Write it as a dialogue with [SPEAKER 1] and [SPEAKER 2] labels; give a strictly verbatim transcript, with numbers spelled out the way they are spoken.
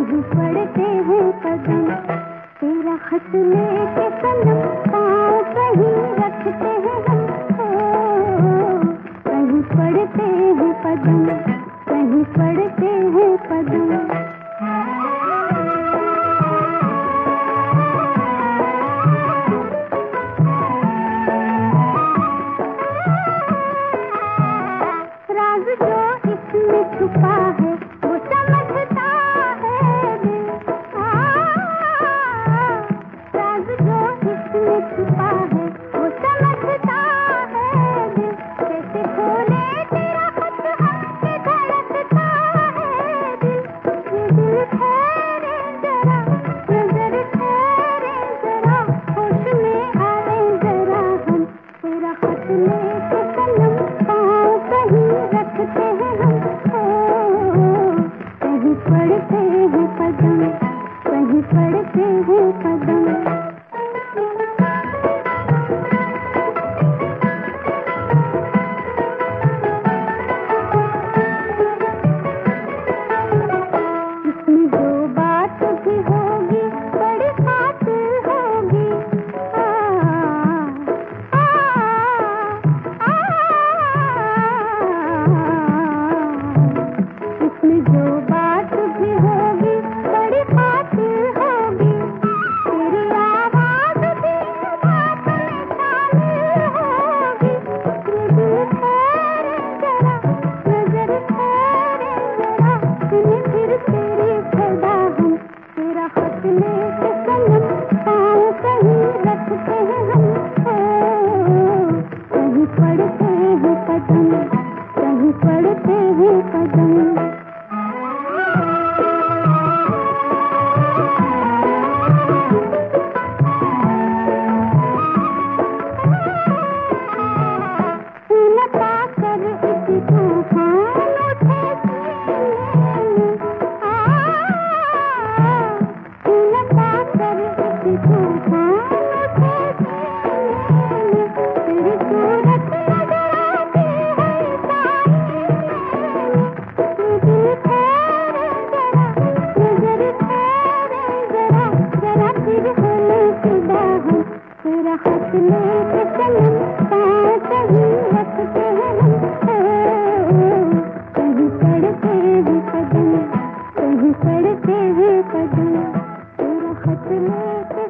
[SPEAKER 1] कहीं पड़ते हैं कदम, तेरा खत लेके सनम पाँव कहीं रखते हैं हम, ओ, कहीं पड़ते हैं कदम, कहीं पड़ते हैं कदम। राज जो इसमें छुपा है वो समझता है दिल, राज जो इसमें छुपा है वो समझता है दिल, कैसे खोले तेरा खत हमसे धड़कता है दिल, ये दिल ठहरे जरा, नजर ठहरे जरा, होश में आए जरा हम, तेरा खत लेके सनम पाँव कहीं रखते हैं हम, ओ, कहीं पड़ते हैं कदम, कहीं पड़ते हैं कदम। इसमें जो बात भी होगी बड़ी खातिर होगी, आ, आ, आ, इसमें जो बात भी होगी बड़ी खातिर होगी, तेरी आवाज भी बात में शामिल होगी, ये दिल ठहरे जरा, नजर ठहरे जरा, सुने फिर तेरी सदा हम, तेरा खत लेके सनम पाँव कहीं रखते हैं हम, ओ, कहीं पड़ते हैं कदम, कहीं पड़ते हैं कदम। लगा कर इसी तूफान उठे सीने में, आ, लगा कर इसी तूफान उठे सीने में, तेरी सूरत नजर आती है साईने में, ये दिल ठहरे जरा, नजर ठहरे जरा, जरा फिर होने फिदा हम, तेरा खत लेके सनम पाँव कहीं रखते हैं हम, ओ, कहीं पड़ते हैं कदम, कहीं पड़ते हैं कदम, तेरा खत लेके